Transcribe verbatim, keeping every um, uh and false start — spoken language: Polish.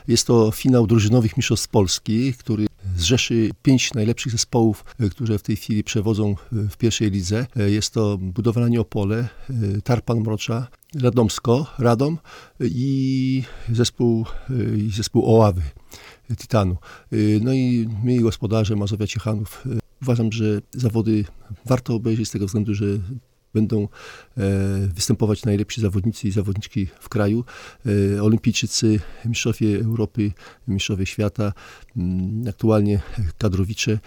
Jest to finał drużynowych mistrzostw Polski, który zrzeszy pięć najlepszych zespołów, które w tej chwili przewodzą w pierwszej lidze. Jest to Budowanie Opole, Tarpan Mrocza, Radomsko, Radom i zespół, i zespół Oławy, Tytanu. No i my, gospodarze Mazowia Ciechanów, uważam, że zawody warto obejrzeć z tego względu, że będą występować najlepsi zawodnicy i zawodniczki w kraju. Olimpijczycy, mistrzowie Europy, mistrzowie świata, aktualnie kadrowicze.